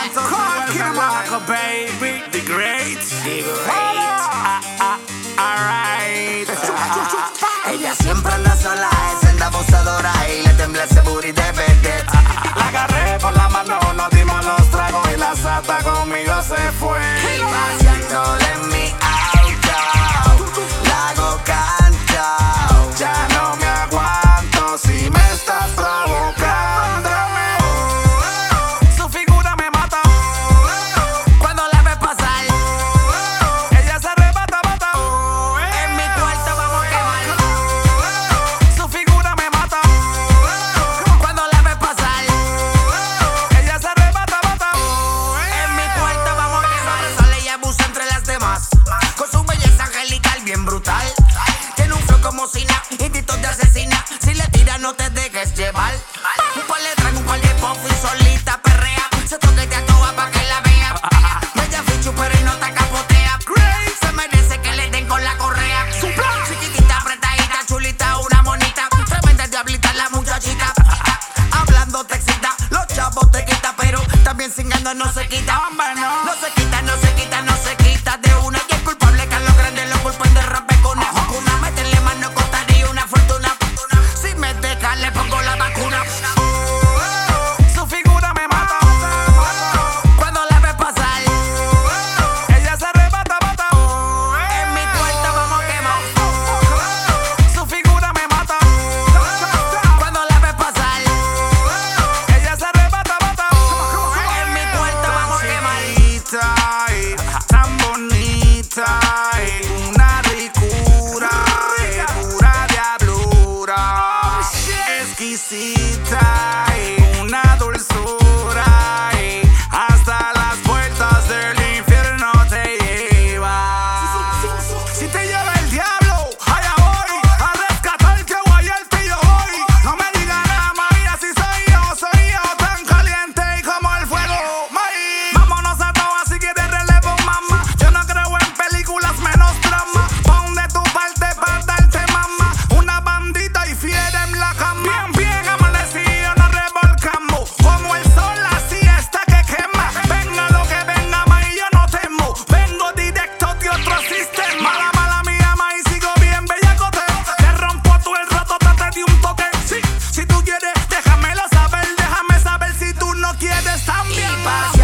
Baby, the great. Alright. Ella siempre anda sola, es senda abusadora y le tembla ese booty de vedette. La agarré por la mano, nos dimos los tragos y la sata conmigo se fue. Y paseándole en mi auto, la hago canto. Ya no me aguanto si me estás provocando. Su figura me mata. Cuando la ves pasar, Ella se arrebata, mata. en mi cuarto vamos a quemar. Su figura me mata. Cuando la ves pasar, Ella se arrebata, mata. en mi cuarto vamos a quemar. Sale y abusa entre las demás, con su belleza angelical bien brutal. Tiene un flow como Sina, instintos de asesina. Si le tiras no te dejes llevar. Un par le trago, un par de pop y solita perrea. Se toquetea toda pa' que la vea. Bella fichu pero y no te capotea. Se merece que le den con la correa. Chiquitita, apretadita, chulita, una monita. Tremenda diablita la muchachita. Hablando te excita, los chavos te quita, pero también cingando no se quita. Hombre, no. No se quita, no se quita, no se quita de una. Y es culpable que a los grandes lo culpan de rap con una. Meterle mano costaría una fortuna. Si me deja le pongo la vacuna. Su figura me mata. Cuando la ves pasar, Ella se arrebata, mata. en mi cuarto vamos a quemar. Su figura me mata. Cuando la ves pasar, Ella se arrebata, mata. en mi cuarto vamos a quemar. Tan bonita, una ricura, pura diablura, exquisita, una dulzura, hasta las puertas del infierno te lleva. Si te lleva el diablo, allá voy a rescatarte, guay el pillo voy. No me digas nada, mami, así soy yo tan caliente y como el fuego, mami. Vámonos a todas si quieres relevo, mamá. Yo no creo en películas, menos drama. Pon de tu parte para darte, mamá. Una bandita y fiera en la cama. Bien, bien amanecido, nos revolcamos. Como el sol, así está que quema. Venga lo que venga, ma, y yo no temo. Vengo directo de otro sistema. Mala mía, ma, y sigo bien bellacote. Te rompo tú el rato, trate de un toque. Sí, si tú quieres, déjamelo saber. Déjame saber si tú no quieres también. Y